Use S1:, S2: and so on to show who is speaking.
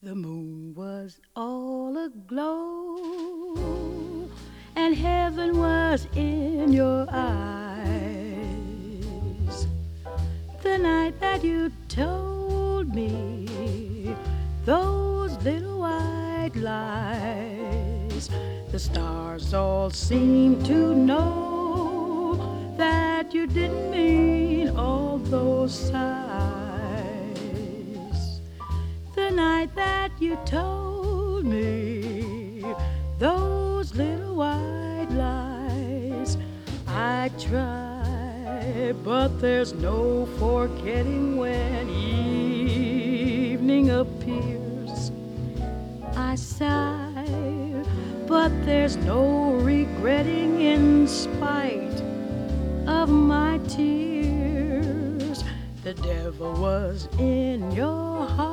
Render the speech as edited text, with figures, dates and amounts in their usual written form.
S1: The moon was all aglow, and heaven was in your eyes. The night that you told me those little white lies, the stars all seemed to know that you didn't mean all those sighs. The night that you told me those little white lies, I try, but there's no forgetting when evening appears. I sigh, but there's no regretting in spite of my tears. The devil was in your heart,